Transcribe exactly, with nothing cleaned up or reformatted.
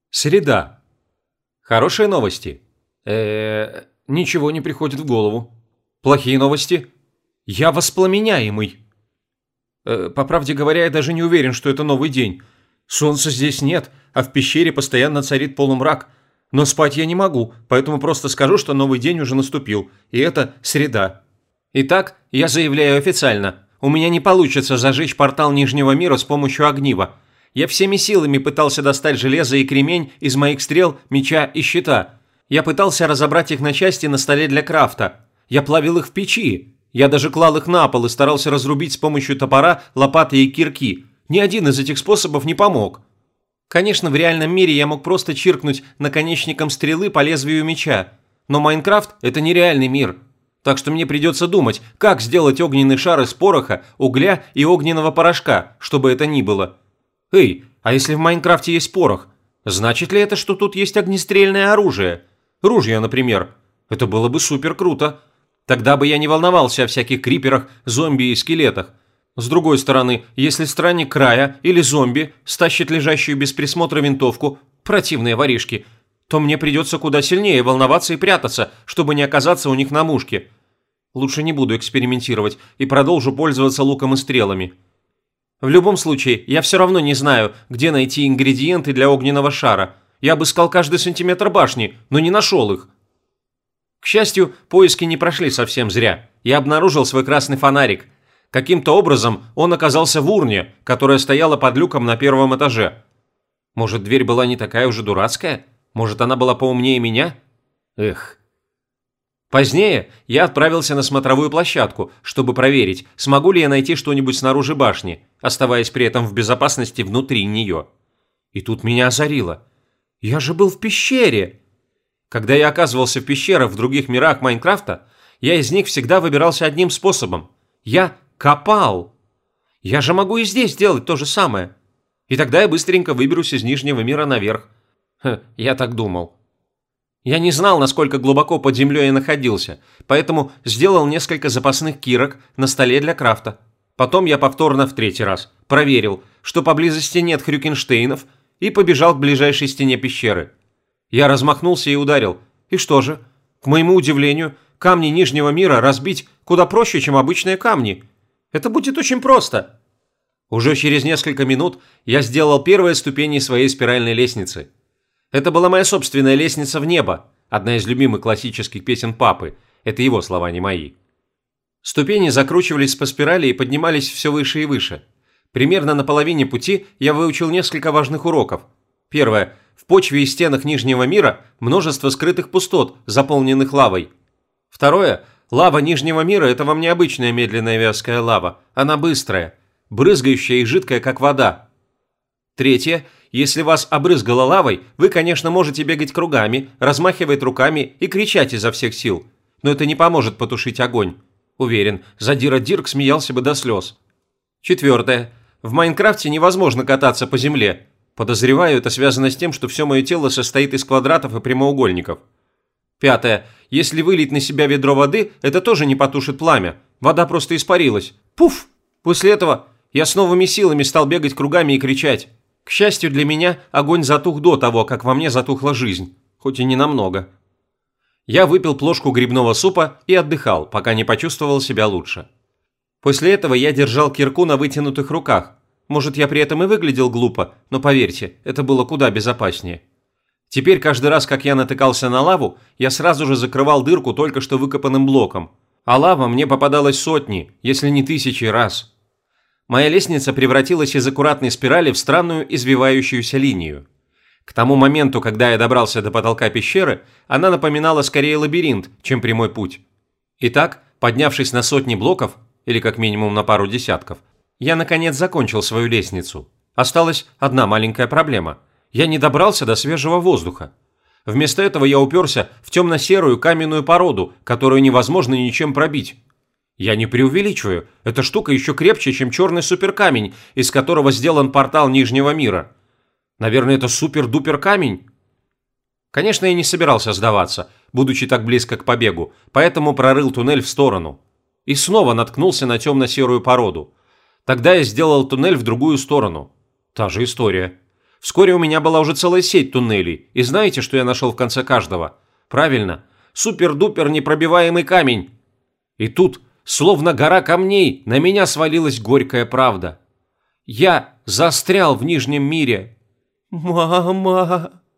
Среда. Хорошие новости? Э, ничего не приходит в голову. Плохие новости? Я воспламеняемый. Э, по правде говоря, я даже не уверен, что это новый день. Солнца здесь нет, а в пещере постоянно царит полумрак. Но спать я не могу, поэтому просто скажу, что новый день уже наступил, и это среда. Итак, я заявляю официально. У меня не получится зажечь портал Нижнего мира с помощью огнива. Я всеми силами пытался достать железо и кремень из моих стрел, меча и щита. Я пытался разобрать их на части на столе для крафта. Я плавил их в печи. Я даже клал их на пол и старался разрубить с помощью топора, лопаты и кирки. Ни один из этих способов не помог. Конечно, в реальном мире я мог просто чиркнуть наконечником стрелы по лезвию меча. Но Майнкрафт – это нереальный мир. Так что мне придется думать, как сделать огненный шар из пороха, угля и огненного порошка, чтобы это ни было. Эй, а если в Майнкрафте есть порох, значит ли это, что тут есть огнестрельное оружие? Ружья, например. Это было бы супер круто. Тогда бы я не волновался о всяких криперах, зомби и скелетах. С другой стороны, если странник края или зомби стащит лежащую без присмотра винтовку, противные воришки, то мне придется куда сильнее волноваться и прятаться, чтобы не оказаться у них на мушке. Лучше не буду экспериментировать и продолжу пользоваться луком и стрелами. В любом случае, я все равно не знаю, где найти ингредиенты для огненного шара. Я обыскал каждый сантиметр башни, но не нашел их. К счастью, поиски не прошли совсем зря. Я обнаружил свой красный фонарик. Каким-то образом он оказался в урне, которая стояла под люком на первом этаже. Может, дверь была не такая уже дурацкая? Может, она была поумнее меня? Эх. Позднее я отправился на смотровую площадку, чтобы проверить, смогу ли я найти что-нибудь снаружи башни, оставаясь при этом в безопасности внутри нее. И тут меня озарило. Я же был в пещере! Когда я оказывался в пещерах в других мирах Майнкрафта, я из них всегда выбирался одним способом. Я копал. Я же могу и здесь делать то же самое. И тогда я быстренько выберусь из Нижнего мира наверх. Ха, я так думал. Я не знал, насколько глубоко под землей я находился, поэтому сделал несколько запасных кирок на столе для крафта. Потом я повторно в третий раз проверил, что поблизости нет хрюкенштейнов, и побежал к ближайшей стене пещеры. Я размахнулся и ударил. И что же? К моему удивлению, камни Нижнего мира разбить куда проще, чем обычные камни. Это будет очень просто. Уже через несколько минут я сделал первые ступени своей спиральной лестницы. Это была моя собственная лестница в небо, одна из любимых классических песен папы. Это его слова, не мои. Ступени закручивались по спирали и поднимались все выше и выше. Примерно на половине пути я выучил несколько важных уроков. Первое. В почве и стенах Нижнего мира множество скрытых пустот, заполненных лавой. Второе. Лава Нижнего мира – это вам не обычная медленная вязкая лава. Она быстрая, брызгающая и жидкая, как вода. Третье. Если вас обрызгало лавой, вы, конечно, можете бегать кругами, размахивать руками и кричать изо всех сил. Но это не поможет потушить огонь. Уверен, Задира Дирк смеялся бы до слез. Четвертое. В Майнкрафте невозможно кататься по земле. Подозреваю, это связано с тем, что все мое тело состоит из квадратов и прямоугольников. Пятое. Если вылить на себя ведро воды, это тоже не потушит пламя. Вода просто испарилась. Пуф! После этого я с новыми силами стал бегать кругами и кричать. К счастью для меня, огонь затух до того, как во мне затухла жизнь. Хоть и не намного. Я выпил плошку грибного супа и отдыхал, пока не почувствовал себя лучше. После этого я держал кирку на вытянутых руках. Может, я при этом и выглядел глупо, но поверьте, это было куда безопаснее. Теперь каждый раз, как я натыкался на лаву, я сразу же закрывал дырку только что выкопанным блоком. А лава мне попадалась сотни, если не тысячи раз. Моя лестница превратилась из аккуратной спирали в странную извивающуюся линию. К тому моменту, когда я добрался до потолка пещеры, она напоминала скорее лабиринт, чем прямой путь. Итак, поднявшись на сотни блоков, или как минимум на пару десятков, я наконец закончил свою лестницу. Осталась одна маленькая проблема. Я не добрался до свежего воздуха. Вместо этого я уперся в темно-серую каменную породу, которую невозможно ничем пробить. Я не преувеличиваю, эта штука еще крепче, чем черный суперкамень, из которого сделан портал Нижнего мира. Наверное, это супер-дупер камень? Конечно, я не собирался сдаваться, будучи так близко к побегу, поэтому прорыл туннель в сторону. И снова наткнулся на темно-серую породу. Тогда я сделал туннель в другую сторону. Та же история. Вскоре у меня была уже целая сеть туннелей. И знаете, что я нашел в конце каждого? Правильно, супер-дупер непробиваемый камень. И тут, словно гора камней, на меня свалилась горькая правда. Я застрял в Нижнем мире. «Мама!»